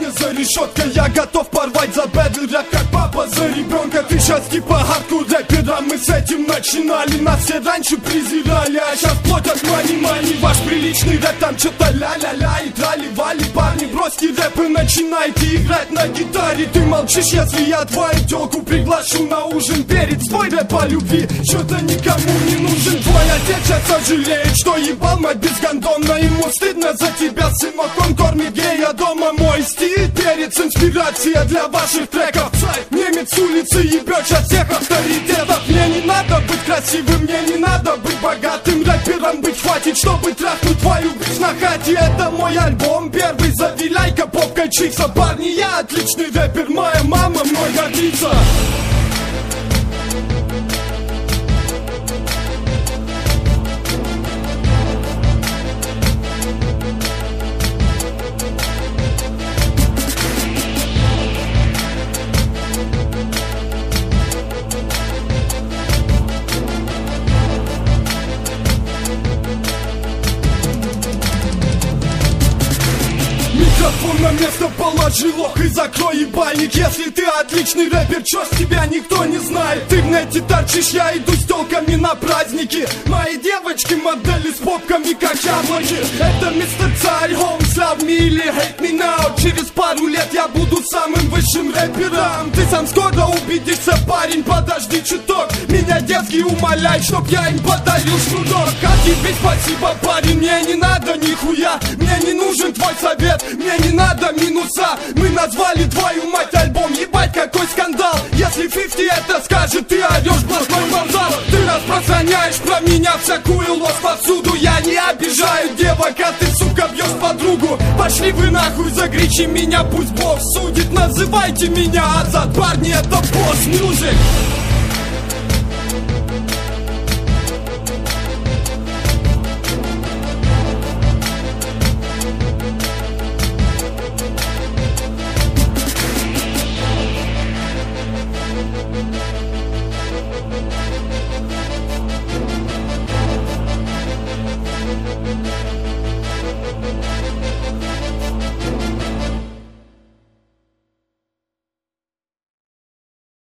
сегодня за решеткой. Я готов порвать за бэдл рэп, как папа за ребенка. Ты сейчас типа хардкор рэпера, мы с этим начинали. Нас все раньше презирали, а сейчас платят мани-мани. Ваш приличный рэп там что-то ля-ля-ля и трали-вали. Парни, бросьте рэп и начинайте играть на гитаре. Ты молчишь, если я твою тёлку приглашу на ужин. Перед свой рэп по любви, что-то никому не нужен. Твой отец сейчас сожалеет, что ебал мать безгондонно. Ему стыдно за тебя, сынок, он кормит гея дома. Мой стиль, перец, инспирация для ваших треков. Немец с улицы ебет сейчас всех авторитетов. Мне не надо быть красивым, мне не надо быть богатым. Рэпером быть хватит, чтобы трахнуть твою бич на хате. Это мой альбом, первый, завиляй-ка попкой чикса. Парни, я отличный рэпер, моя мама мной гордится. Микрофон на место положи, лох, и закрой ебальник. Если ты отличный рэпер, чё с тебя никто не знает. Ты в нете торчишь, я иду с тёлками на праздники. Мои девочки модели с попками, как яблоки. Это мистер Царь, Holmes, love me или hate me now. Через пару лет я буду самым высшим рэпером. Ты сам скоро убедишься, парень, подожди чуток. Меня детский умоляй, чтоб я им подарил шнурок. А тебе спасибо, парень, мне не надо нихуя. Мне не нужен твой совет, мне не надо минуса. Мы назвали твою мать альбом, ебать какой скандал. Если 50 это скажет, ты орешь глазной вокзал. Ты распространяешь про меня всякую ложь повсюду. Я не обижаю девок, а ты, сука, бьешь подругу. Пошли вы нахуй, загречи меня, пусть Бог судит. Называйте меня Азат, парни, это босс мюзик.